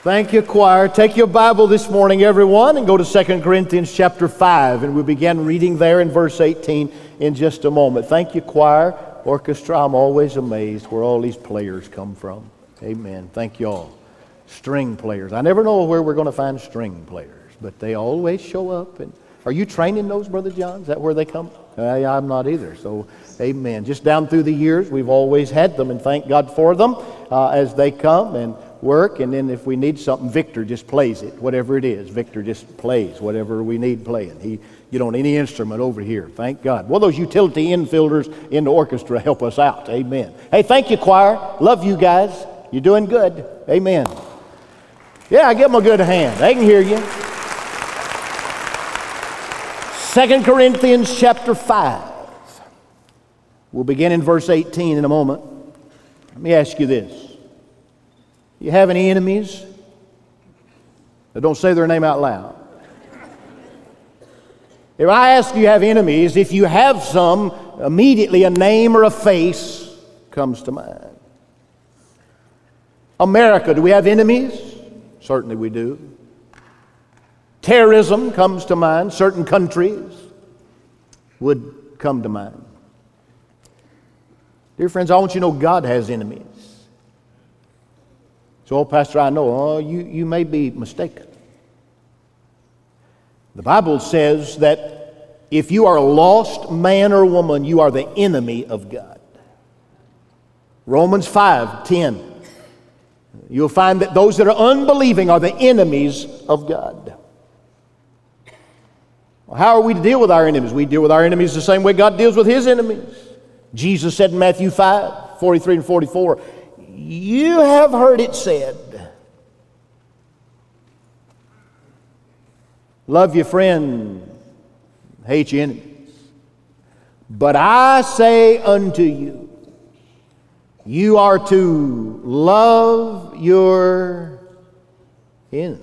Thank you, choir. Take your Bible this morning, everyone, and go to 2 Corinthians chapter 5, and we'll begin reading there in verse 18 in just a moment. Thank you, choir, orchestra. I'm always amazed where all these players come from. Amen. Thank you all. String players. I never know where we're going to find string players, but they always show up. And are you training those, Brother John? Is that where they come? I'm not either. So, amen. Just down through the years, we've always had them, and thank God for them as they come and work. And then if we need something, Victor just plays it, whatever it is. Victor just plays whatever we need playing. You don't any instrument over here. Thank God. Well, those utility infielders in the orchestra help us out. Amen. Hey, thank you, choir. Love you guys. You're doing good. Amen. Yeah, give them a good hand. They can hear you. 2 Corinthians chapter 5. We'll begin in verse 18 in a moment. Let me ask you this. You have any enemies? Now, don't say their name out loud. If I ask you have enemies, if you have some, immediately a name or a face comes to mind. America, do we have enemies? Certainly we do. Terrorism comes to mind. Certain countries would come to mind. Dear friends, I want you to know God has enemies. So, Pastor, I know, you may be mistaken. The Bible says that if you are a lost man or woman, you are the enemy of God. Romans 5:10. You'll find that those that are unbelieving are the enemies of God. Well, how are we to deal with our enemies? We deal with our enemies the same way God deals with His enemies. Jesus said in Matthew 5:43 and 44, you have heard it said, love your friend, hate your enemies. But I say unto you, you are to love your enemies.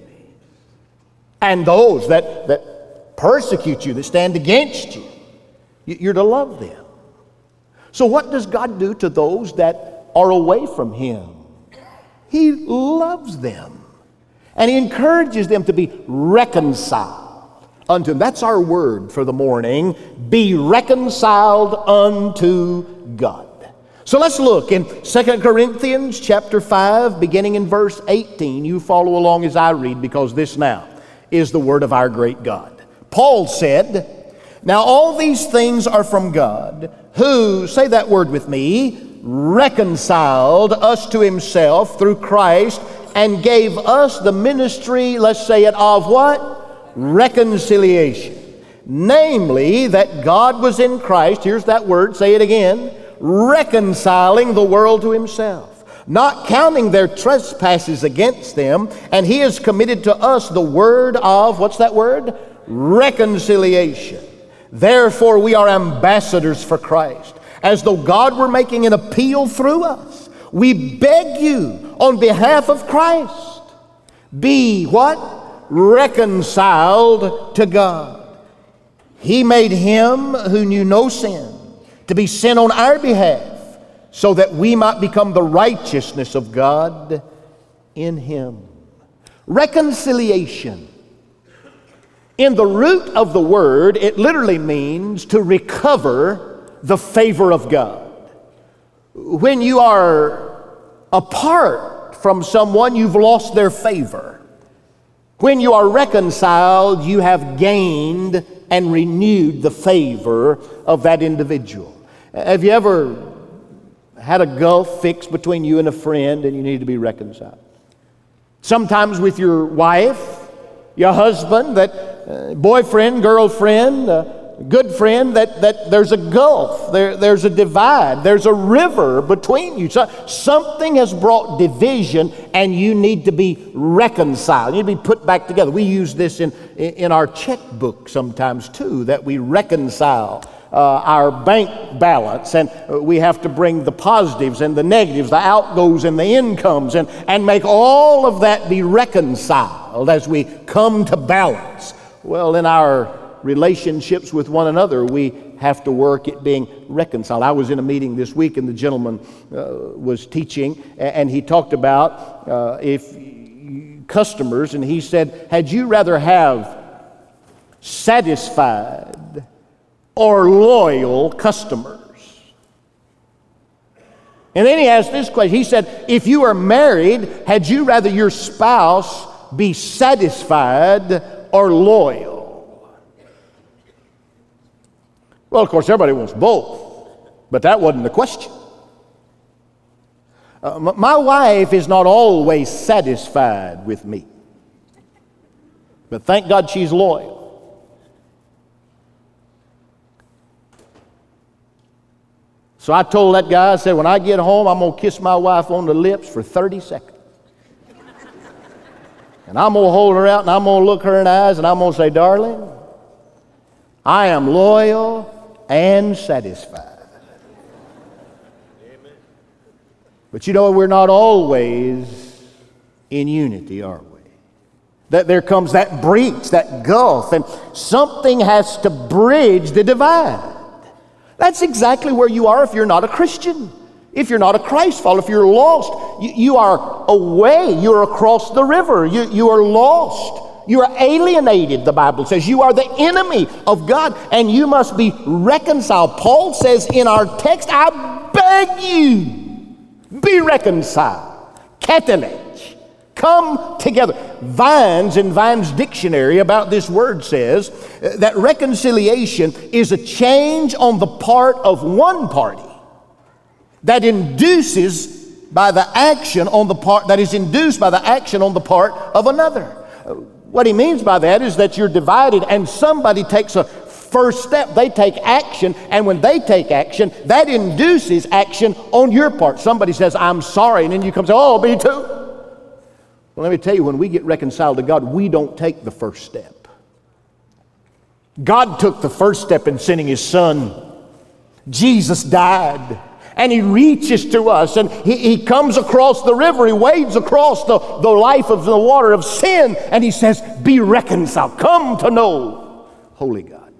And those that persecute you, that stand against you, you're to love them. So what does God do to those that are away from Him? He loves them. And He encourages them to be reconciled unto Him. That's our word for the morning. Be reconciled unto God. So let's look in 2 Corinthians chapter 5, beginning in verse 18. You follow along as I read, because this now is the word of our great God. Paul said, now all these things are from God, who, say that word with me, reconciled us to Himself through Christ and gave us the ministry, let's say it, of what? Reconciliation. Namely, that God was in Christ, here's that word, say it again, reconciling the world to Himself, not counting their trespasses against them, and He has committed to us the word of, what's that word? Reconciliation. Therefore we are ambassadors for Christ, as though God were making an appeal through us. We beg you on behalf of Christ, be what? Reconciled to God. He made Him who knew no sin to be sin on our behalf, so that we might become the righteousness of God in Him. Reconciliation. In the root of the word, it literally means to recover the favor of God. When you are apart from someone, you've lost their favor. When you are reconciled, you have gained and renewed the favor of that individual. Have you ever had a gulf fixed between you and a friend and you need to be reconciled? Sometimes with your wife, your husband, that boyfriend, girlfriend, good friend, that there's a gulf, there's a divide, there's a river between you. So something has brought division and you need to be reconciled. You need to be put back together. We use this in our checkbook sometimes too, that we reconcile our bank balance, and we have to bring the positives and the negatives, the outgoes and the incomes, and make all of that be reconciled as we come to balance. Well, in our relationships with one another, we have to work at being reconciled. I was in a meeting this week, and the gentleman was teaching, and he talked about if customers, and he said, had you rather have satisfied or loyal customers? And then he asked this question. He said, if you are married, had you rather your spouse be satisfied or loyal? Well, of course, everybody wants both, but that wasn't the question. My wife is not always satisfied with me, but thank God she's loyal. So I told that guy, I said, when I get home, I'm going to kiss my wife on the lips for 30 seconds. And I'm going to hold her out, and I'm going to look her in the eyes, and I'm going to say, darling, I am loyal and satisfied. Amen. But you know, we're not always in unity, are we? That there comes that breach, that gulf, and something has to bridge the divide. That's exactly where you are if you're not a Christian, if you're not a Christ follower, if you're lost. You are away, you're across the river, you are lost, you are alienated, the Bible says. You are the enemy of God, and you must be reconciled. Paul says in our text, I beg you, be reconciled. Katalech. Come together. Vines, in Vine's dictionary about this word, says that reconciliation is a change on the part of one party that induces by the action on the part that is induced by the action on the part of another. What he means by that is that you're divided and somebody takes a first step. They take action, and when they take action, that induces action on your part. Somebody says, I'm sorry, and then you come and say, oh, me too. Well, let me tell you, when we get reconciled to God, we don't take the first step. God took the first step in sending His Son. Jesus died, and He reaches to us, and He comes across the river. He wades across the life of the water of sin, and He says, be reconciled. Come to know Holy God.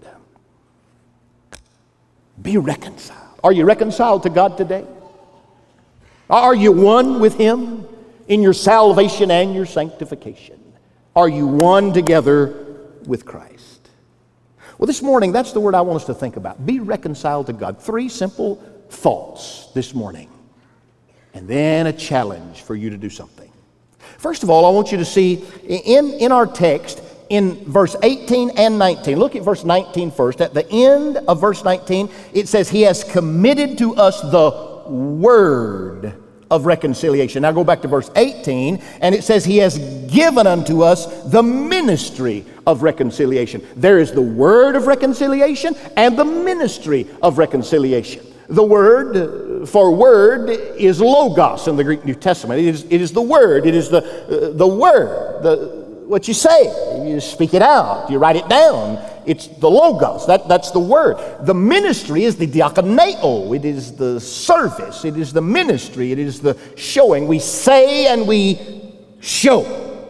Be reconciled. Are you reconciled to God today? Are you one with Him in your salvation and your sanctification? Are you one together with Christ? Well, this morning, that's the word I want us to think about. Be reconciled to God. 3 simple thoughts this morning, and then a challenge for you to do something. First of all, I want you to see in our text, in verse 18 and 19. Look at verse 19 first. At the end of verse 19, it says, He has committed to us the word of reconciliation. Now go back to verse 18, and it says He has given unto us the ministry of reconciliation. There is the word of reconciliation and the ministry of reconciliation. The word for word is logos in the Greek New Testament. It is the word. It is the word. What you say, you speak it out, you write it down. It's the logos, that's the word. The ministry is the diakoneo, it is the service, it is the ministry, it is the showing. We say and we show.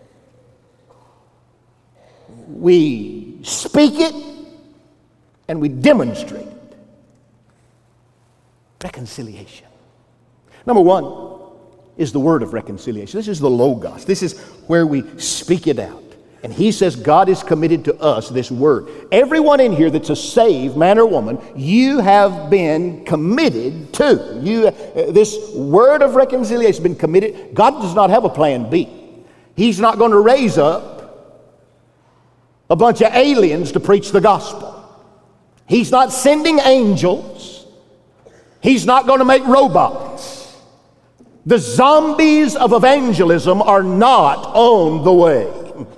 We speak it and we demonstrate it. Reconciliation. Number one is the word of reconciliation. This is the logos. This is where we speak it out. And he says God is committed to us this word. Everyone in here that's a saved man or woman, you have been committed to. This word of reconciliation has been committed. God does not have a plan B. He's not going to raise up a bunch of aliens to preach the gospel. He's not sending angels. He's not going to make robots. The zombies of evangelism are not on the way.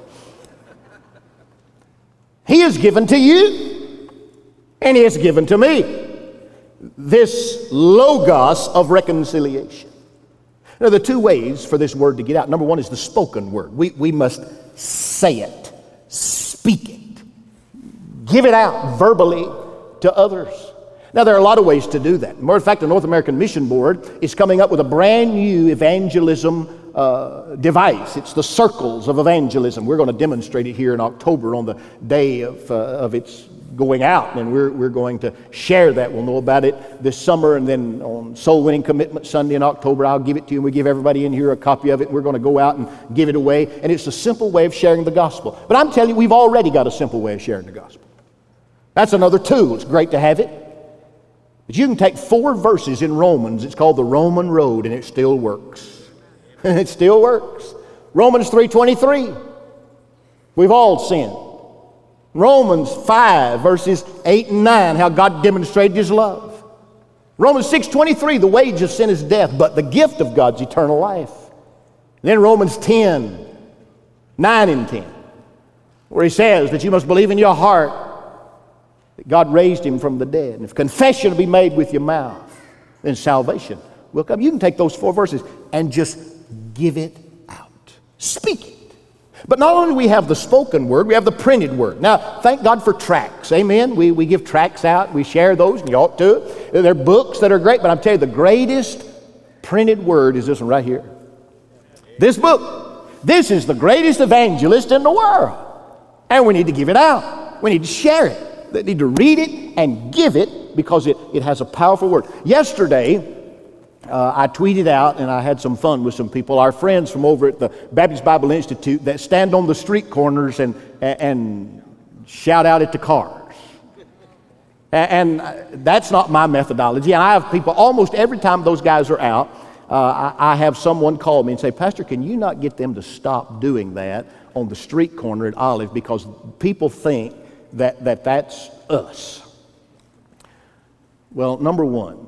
He has given to you, and He has given to me this logos of reconciliation. Now, the 2 ways for this word to get out. Number 1 is the spoken word. We must say it, speak it, give it out verbally to others. Now, there are a lot of ways to do that. Matter of fact, the North American Mission Board is coming up with a brand new evangelism device. It's the Circles of Evangelism. We're going to demonstrate it here in October on the day of its going out, and we're going to share that. We'll know about it this summer, and then on Soul Winning Commitment Sunday in October, I'll give it to you, and we give everybody in here a copy of it. We're going to go out and give it away, and it's a simple way of sharing the gospel. But I'm telling you, we've already got a simple way of sharing the gospel. That's another tool. It's great to have it. But you can take 4 verses in Romans. It's called the Roman Road, and it still works. It still works. Romans 3:23. We've all sinned. Romans 5, verses 8 and 9, how God demonstrated His love. Romans 6:23, the wage of sin is death, but the gift of God's eternal life. And then Romans 10, 9 and 10, where he says that you must believe in your heart that God raised Him from the dead. And if confession will be made with your mouth, then salvation will come. You can take those 4 verses and just give it out. Speak it. But not only do we have the spoken word, we have the printed word. Now, thank God for tracts. Amen. We give tracts out. We share those, and you ought to. They're books that are great, but I'm telling you, the greatest printed word is this one right here. This book. This is the greatest evangelist in the world. And we need to give it out. We need to share it. We need to read it and give it because it has a powerful word. Yesterday, I tweeted out, and I had some fun with some people, our friends from over at the Baptist Bible Institute that stand on the street corners and shout out at the cars. And that's not my methodology. And I have people, almost every time those guys are out, I have someone call me and say, Pastor, can you not get them to stop doing that on the street corner at Olive because people think that that's us? Well, number one,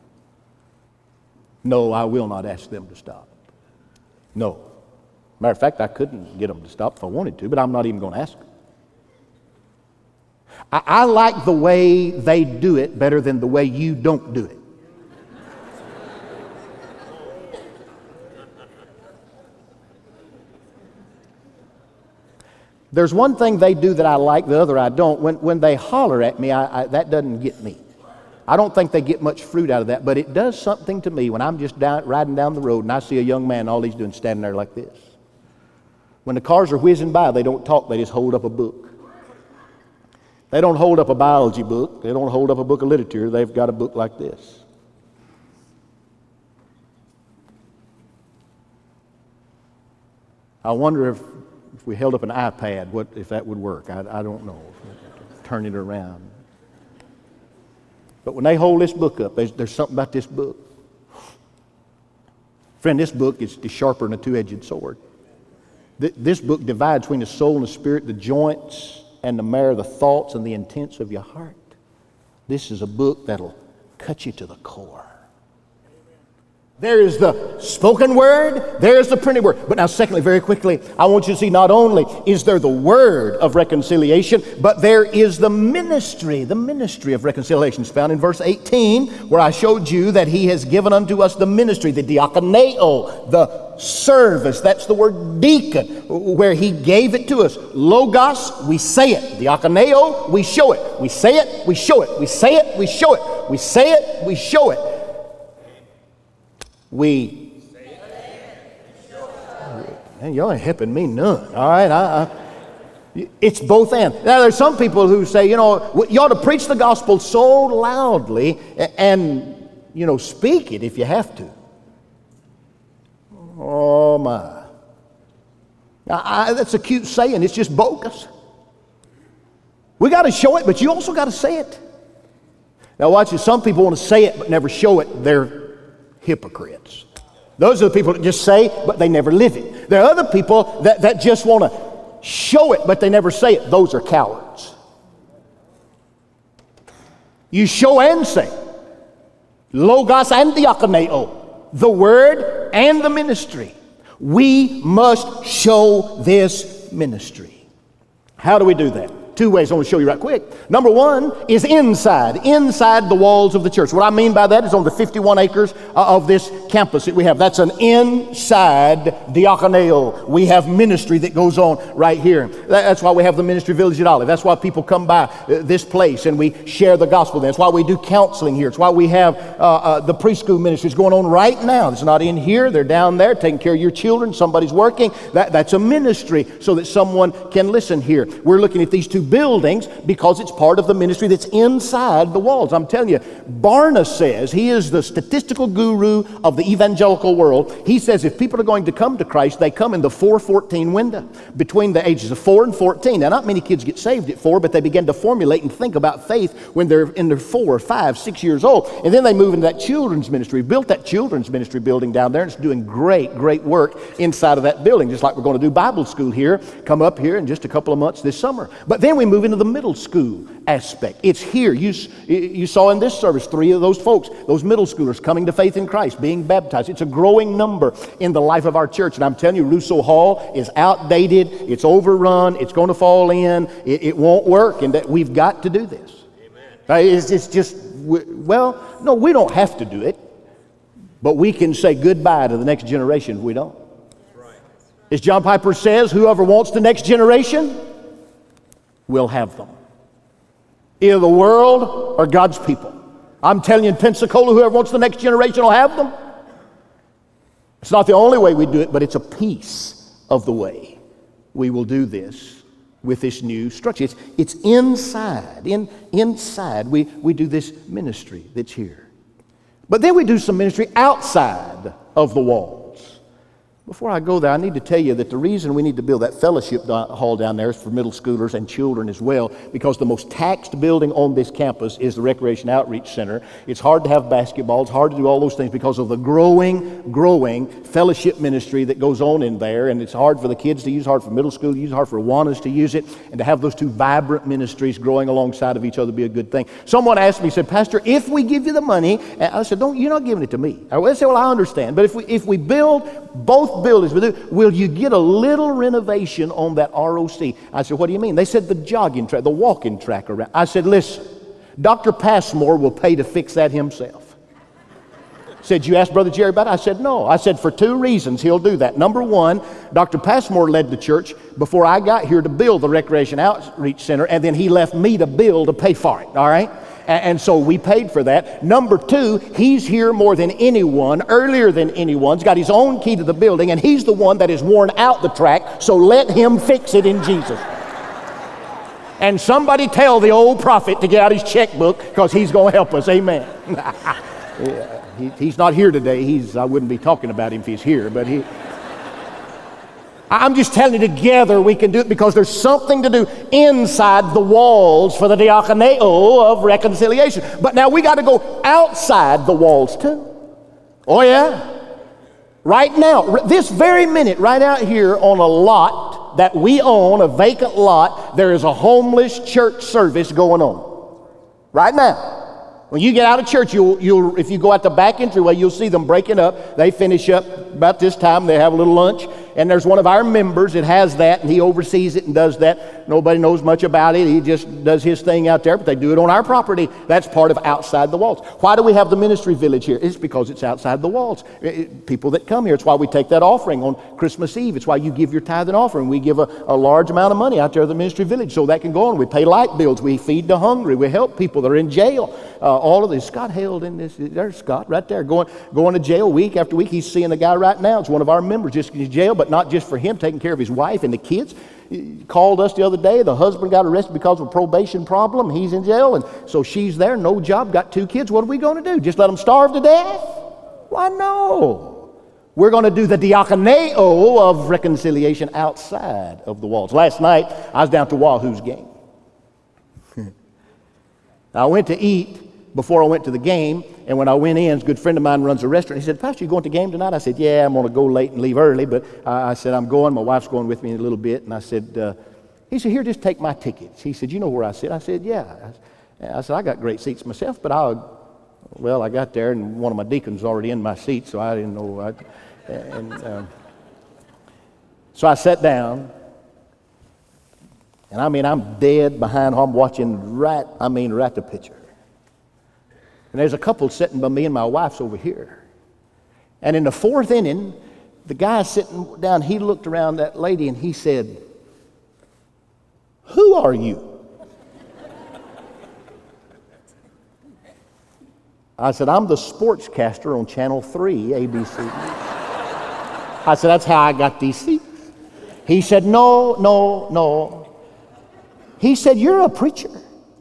no, I will not ask them to stop. No. Matter of fact, I couldn't get them to stop if I wanted to, but I'm not even going to ask them. I like the way they do it better than the way you don't do it. There's one thing they do that I like, the other I don't. When they holler at me, that doesn't get me. I don't think they get much fruit out of that, but it does something to me when I'm just riding down the road and I see a young man, all he's doing is standing there like this. When the cars are whizzing by, they don't talk, they just hold up a book. They don't hold up a biology book. They don't hold up a book of literature. They've got a book like this. I wonder if we held up an iPad, if that would work. I don't know. Turn it around. But when they hold this book up, there's something about this book. Friend, this book is sharper than a two-edged sword. This book divides between the soul and the spirit, the joints and the marrow, the thoughts and the intents of your heart. This is a book that'll cut you to the core. There is the spoken word, there's the printed word. But now secondly, very quickly, I want you to see not only is there the word of reconciliation, but there is the ministry of reconciliation. It's found in verse 18, where I showed you that He has given unto us the ministry, the diakoneo, the service. That's the word deacon, where He gave it to us. Logos, we say it. Diakoneo, we show it. We say it, we show it. We say it, we show it. We say it, we show it. Man, y'all ain't helping me none. All right, it's both and. Now, there's some people who say, you ought to preach the gospel so loudly and speak it if you have to. Oh my! Now, that's a cute saying. It's just bogus. We got to show it, but you also got to say it. Now, watch it. Some people want to say it but never show it. They're hypocrites. Those are the people that just say, but they never live it. There are other people that just want to show it, but they never say it. Those are cowards. You show and say. Logos and diakoneo. The word and the ministry. We must show this ministry. How do we do that? 2 ways I want to show you right quick. Number one is inside the walls of the church. What I mean by that is on the 51 acres of this campus that we have. That's an inside diakoneo. We have ministry that goes on right here. That's why we have the ministry village at Olive. That's why people come by this place and we share the gospel. That's why we do counseling here. It's why we have the preschool ministries going on right now. It's not in here. They're down there taking care of your children. Somebody's working. That's a ministry so that someone can listen here. We're looking at these 2 buildings because it's part of the ministry that's inside the walls. I'm telling you, Barna says, he is the statistical guru of the evangelical world. He says if people are going to come to Christ, they come in the 4-14 window, between the ages of 4 and 14. Now, not many kids get saved at 4, but they begin to formulate and think about faith when they're in their 4, 5, 6 years old. And then they move into that children's ministry. We built that children's ministry building down there, and it's doing great work inside of that building, just like we're going to do Bible school here, come up here in just a couple of months this summer. But then we move into the middle school aspect. It's here. You saw in this service 3 of those folks, those middle schoolers coming to faith in Christ, being baptized. It's a growing number in the life of our church. And I'm telling you, Russo Hall is outdated. It's overrun. It's going to fall in. It won't work. And that we've got to do this. Amen. It's just, well, no, we don't have to do it. But we can say goodbye to the next generation if we don't. As John Piper says, whoever wants the next generation will have them. Either the world or God's people. I'm telling you, in Pensacola, whoever wants the next generation will have them. It's not the only way we do it, but it's a piece of the way we will do this with this new structure. It's inside. Inside we do this ministry that's here. But then we do some ministry outside of the walls. Before I go there, I need to tell you that the reason we need to build that fellowship hall down there is for middle schoolers and children as well, because the most taxed building on this campus is the Recreation Outreach Center. It's hard to have basketball. It's hard to do all those things because of the growing fellowship ministry that goes on in there, and it's hard for the kids to use, hard for middle school to use, hard for Awanas to use it, and to have those two vibrant ministries growing alongside of each other be a good thing. Someone asked me, said, Pastor, if we give you the money, and I said, you're not giving it to me. I said, well, I understand, but if we build both buildings, will you get a little renovation on that ROC? I said, what do you mean? They said the jogging track, the walking track around. I said, listen, Dr. Passmore will pay to fix that himself. Said, you asked Brother Jerry about it? I said, no. I said, for 2 reasons he'll do that. Number 1, Dr. Passmore led the church before I got here to build the Recreation Outreach Center, and then he left me to pay for it, all right? And so we paid for that. Number 2, he's here more than anyone, earlier than anyone. He's got his own key to the building, and he's the one that has worn out the track, so let him fix it in Jesus. And somebody tell the old prophet to get out his checkbook, because he's going to help us. Amen. Yeah, he's not here today. I wouldn't be talking about him if he's here, but I'm just telling you, together we can do it, because there's something to do inside the walls for the diakoneo of reconciliation. But now we got to go outside the walls too. Oh yeah. Right now, this very minute, right out here on a lot that we own, a vacant lot, there is a homeless church service going on. Right now. When you get out of church, if you go out the back entryway, you'll see them breaking up. They finish up about this time. They have a little lunch. And there's one of our members that has that, and he oversees it and does that. Nobody knows much about it. He just does his thing out there, but they do it on our property. That's part of outside the walls. Why do we have the ministry village here? It's because it's outside the walls. People that come here, it's why we take that offering on Christmas Eve. It's why you give your tithe and offering. We give a large amount of money out there at the ministry village so that can go on. We pay light bills. We feed the hungry. We help people that are in jail. All of this. Scott held in this. There's Scott right there going to jail week after week. He's seeing a guy right now. It's one of our members just in jail, but not just for him, taking care of his wife and the kids. He called us the other day. The husband got arrested because of a probation problem. He's in jail, and so she's there, no job, got 2 kids. What are we going to do? Just let them starve to death? Why, no. We're going to do the diakoneo of reconciliation outside of the walls. Last night, I was down to Wahoo's game. I went to eat before I went to the game, and when I went in, a good friend of mine runs a restaurant. He said, Pastor, you going to the game tonight? I said, yeah, I'm going to go late and leave early, but I said, I'm going. My wife's going with me in a little bit. And I said, he said, here, just take my tickets. He said, you know where I sit? I said, yeah. I said, I got great seats myself, but I got there, and one of my deacons was already in my seat, so I didn't know. So I sat down, and I'm dead behind home watching right the picture. And there's a couple sitting by me, and my wife's over here. And in the 4th inning, the guy sitting down, he looked around that lady and he said, who are you? I said, I'm the sportscaster on Channel 3, ABC. I said, that's how I got these seats. He said, no. He said, you're a preacher.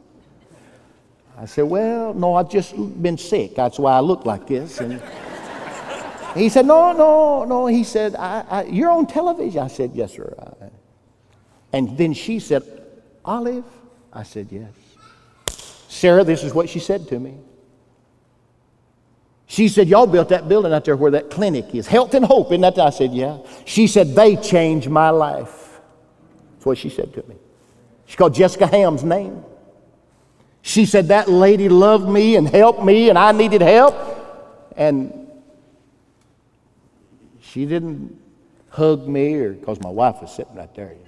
I said, well, no, I've just been sick. That's why I look like this. And he said, no. He said, you're on television. I said, yes, sir. And then she said, Olive? I said, yes. Sarah, this is what she said to me. She said, y'all built that building out there where that clinic is. Health and Hope, isn't that? I said, yeah. She said, they changed my life. That's what she said to me. She called Jessica Ham's name. She said, that lady loved me and helped me, and I needed help. And she didn't hug me, or because my wife was sitting right there.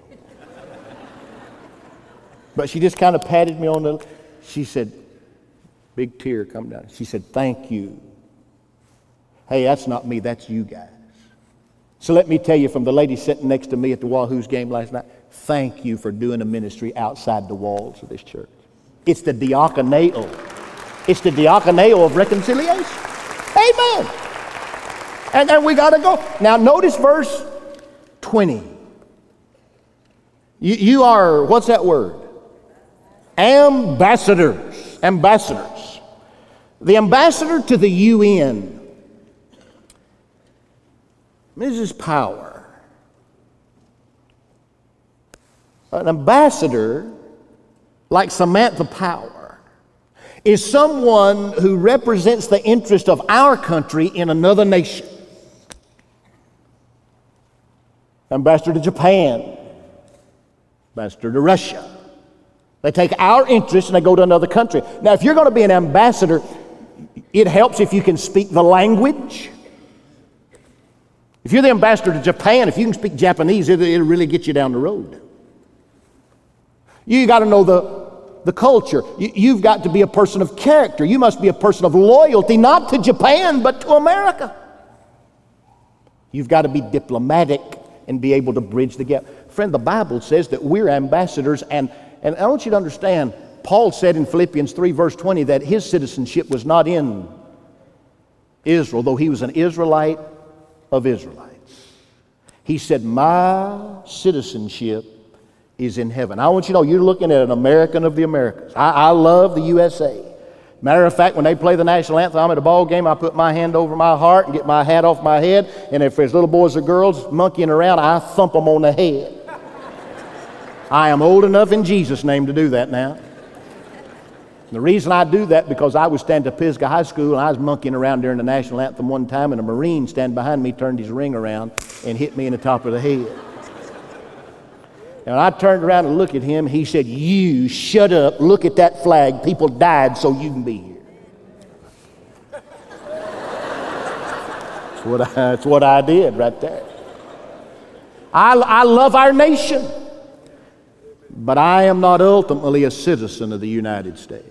But she just kind of patted me on the... She said, big tear come down. She said, thank you. Hey, that's not me, that's you guys. So let me tell you, from the lady sitting next to me at the Wahoos game last night, thank you for doing a ministry outside the walls of this church. It's the diaconeo. It's the diaconeo of reconciliation. Amen. And we got to go. Now notice verse 20. You are, what's that word? Ambassadors. Ambassadors. The ambassador to the UN. This is power. An ambassador, like Samantha Power, is someone who represents the interest of our country in another nation. Ambassador to Japan, ambassador to Russia. They take our interest and they go to another country. Now, if you're going to be an ambassador, it helps if you can speak the language. If you're the ambassador to Japan, if you can speak Japanese, it'll really get you down the road. You got to know the culture. You've got to be a person of character. You must be a person of loyalty, not to Japan, but to America. You've got to be diplomatic and be able to bridge the gap. Friend, the Bible says that we're ambassadors, and I want you to understand, Paul said in Philippians 3 verse 20 that his citizenship was not in Israel, though he was an Israelite of Israelites. He said, my citizenship is in heaven. I want you to know, you're looking at an American of the Americas. I love the USA. Matter of fact, when they play the national anthem, I'm at a ball game, I put my hand over my heart and get my hat off my head, and if there's little boys or girls monkeying around, I thump them on the head. I am old enough in Jesus' name to do that now. The reason I do that because I was standing at Pisgah High School and I was monkeying around during the national anthem one time, and a Marine standing behind me turned his ring around and hit me in the top of the head. And when I turned around and looked at him, he said, you shut up, look at that flag, people died so you can be here. That's what I did right there. I love our nation, but I am not ultimately a citizen of the United States.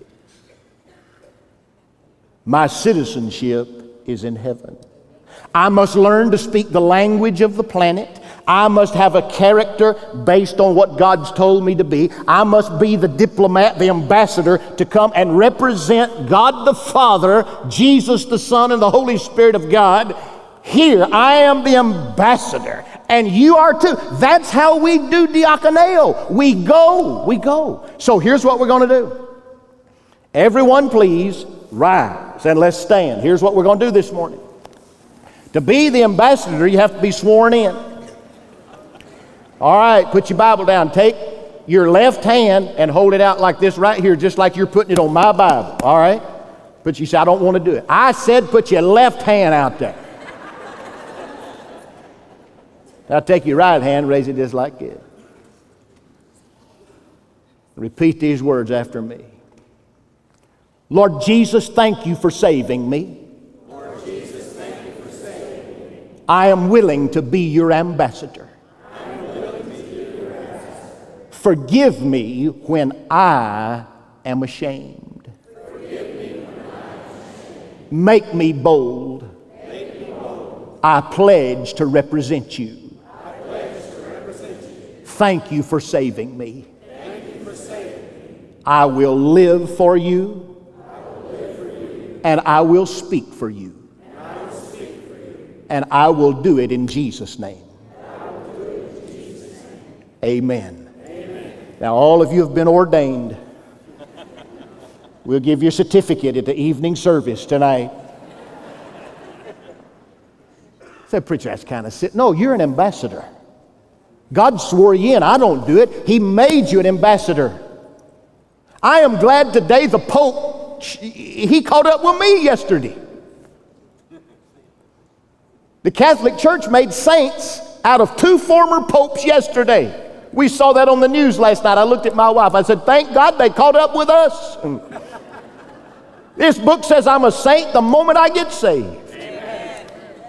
My citizenship is in heaven. I must learn to speak the language of the planet. I must have a character based on what God's told me to be. I must be the diplomat, the ambassador to come and represent God the Father, Jesus the Son, and the Holy Spirit of God. Here, I am the ambassador, and you are too. That's how we do diaconeo. We go. So here's what we're going to do. Everyone please rise and let's stand. Here's what we're going to do this morning. To be the ambassador, you have to be sworn in. All right, put your Bible down. Take your left hand and hold it out like this right here, just like you're putting it on my Bible. All right? But you say, I don't want to do it. I said put your left hand out there. Now take your right hand, raise it just like this. Repeat these words after me. Lord Jesus, thank you for saving me. Lord Jesus, thank you for saving me. I am willing to be your ambassador. Forgive me when I am ashamed. Make me bold. I pledge to represent you. Thank you for saving me. I will live for you. And I will speak for you. And I will do it in Jesus' name. Amen. Now, all of you have been ordained. We'll give you a certificate at the evening service tonight. Say, preacher, that's kind of sick. No, you're an ambassador. God swore you in. I don't do it. He made you an ambassador. I am glad today the Pope, he caught up with me yesterday. The Catholic Church made saints out of 2 former popes yesterday. We saw that on the news last night. I looked at my wife. I said, thank God they caught up with us. This book says I'm a saint the moment I get saved. Amen.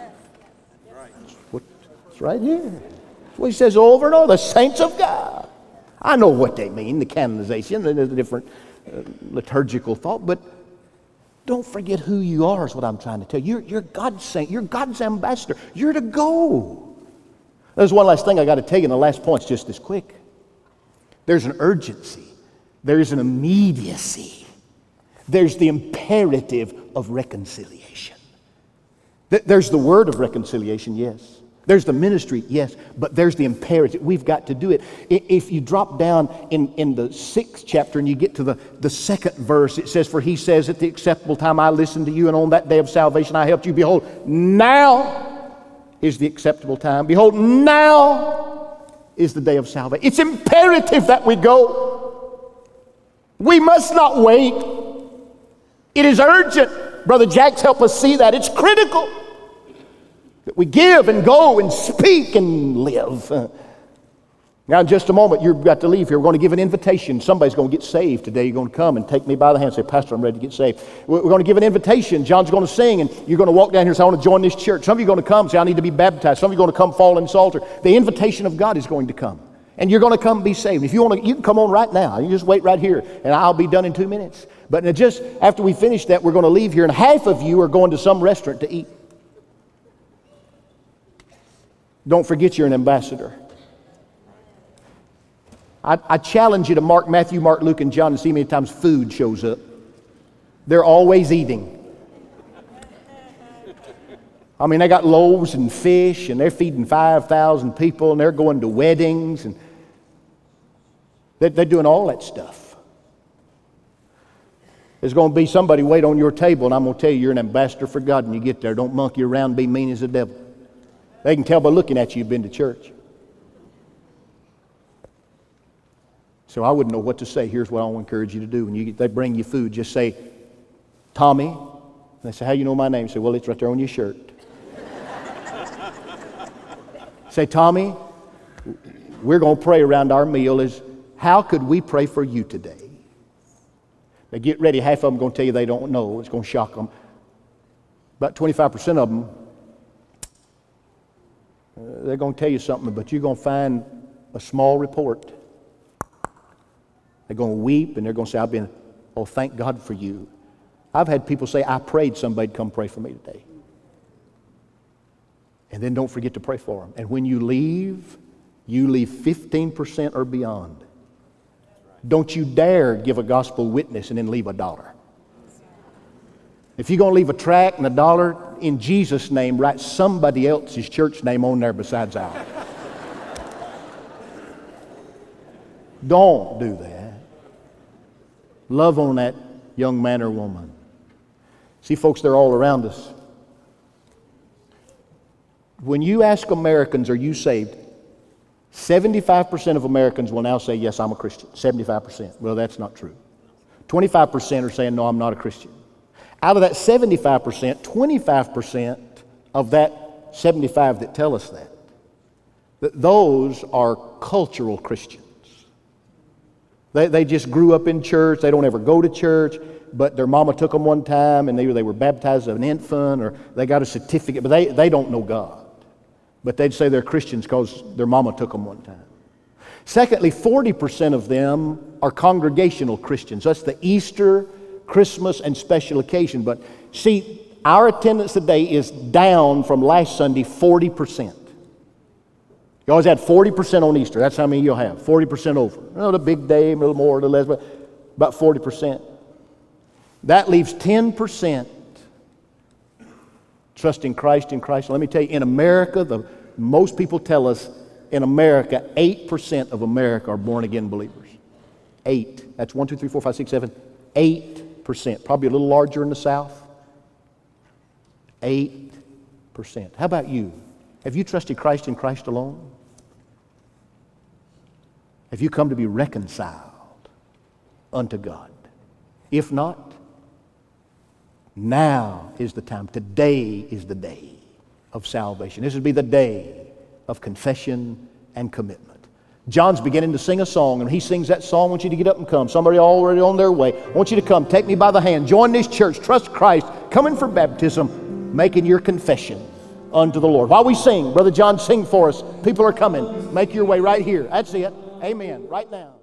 It's right here. That's what he says over and over, the saints of God. I know what they mean, the canonization, there's a different liturgical thought, but don't forget who you are is what I'm trying to tell you. You're God's saint. You're God's ambassador. You're to go. There's one last thing I got to tell you, and the last point's just this quick. There's an urgency. There's an immediacy. There's the imperative of reconciliation. There's the word of reconciliation, yes. There's the ministry, yes, but there's the imperative. We've got to do it. If you drop down in the 6th chapter and you get to the 2nd verse, it says, for he says, at the acceptable time I listened to you, and on that day of salvation I helped you. Behold, now is the acceptable time. Behold, now is the day of salvation. It's imperative that we go. We must not wait. It is urgent. Brother Jack's helped us see that. It's critical that we give and go and speak and live. Now, in just a moment, you've got to leave here. We're going to give an invitation. Somebody's going to get saved today. You're going to come and take me by the hand and say, Pastor, I'm ready to get saved. We're going to give an invitation. John's going to sing, and you're going to walk down here and say, I want to join this church. Some of you are going to come and say, I need to be baptized. Some of you are going to come fall in this altar. The invitation of God is going to come, and you're going to come and be saved. If you want to, you can come on right now. You just wait right here, and I'll be done in 2 minutes. But just after we finish that, we're going to leave here, and half of you are going to some restaurant to eat. Don't forget you're an ambassador. I challenge you to mark Matthew, Mark, Luke, and John and see how many times food shows up. They're always eating. I mean, they got loaves and fish, and they're feeding 5,000 people, and they're going to weddings, and they're doing all that stuff. There's going to be somebody wait on your table, and I'm going to tell you, you're an ambassador for God when you get there. Don't monkey around and be mean as the devil. They can tell by looking at you you've been to church. So I wouldn't know what to say. Here's what I want to encourage you to do. When they bring you food, just say, Tommy. And they say, how you know my name? You say, well, it's right there on your shirt. Say, Tommy, we're going to pray around our meal. How could we pray for you today? They get ready. Half of them are going to tell you they don't know. It's going to shock them. About 25% of them, they're going to tell you something, but you're going to find a small report. They're going to weep, and they're going to say, thank God for you. I've had people say, I prayed somebody to come pray for me today. And then don't forget to pray for them. And when you leave 15% or beyond. Don't you dare give a gospel witness and then leave $1. If you're going to leave a tract and $1, in Jesus' name, write somebody else's church name on there besides ours. Don't do that. Love on that young man or woman. See, folks, they're all around us. When you ask Americans, are you saved? 75% of Americans will now say, yes, I'm a Christian. 75%. Well, that's not true. 25% are saying, no, I'm not a Christian. Out of that 75%, 25% of that 75 that tell us that those are cultural Christians. They just grew up in church. They don't ever go to church, but their mama took them one time, and they were baptized as an infant, or they got a certificate, but they don't know God. But they'd say they're Christians because their mama took them one time. Secondly, 40% of them are congregational Christians. That's the Easter, Christmas, and special occasion. But see, our attendance today is down from last Sunday 40%. You always had 40% on Easter. That's how many you'll have. 40% over. The big day, a little more, a little less, but about 40%. That leaves 10% trusting Christ in Christ. Let me tell you, in America, most people tell us in America, 8% of America are born-again believers. 8. That's 1, 2, 3, 4, 5, 6, 7. 8%. Probably a little larger in the South. 8%. How about you? Have you trusted Christ and Christ alone? Have you come to be reconciled unto God? If not, now is the time. Today is the day of salvation. This would be the day of confession and commitment. John's beginning to sing a song, and he sings that song. I want you to get up and come. Somebody already on their way. I want you to come. Take me by the hand. Join this church. Trust Christ. Come in for baptism, making your confession unto the Lord. While we sing, Brother John, sing for us. People are coming. Make your way right here. That's it. Amen. Right now.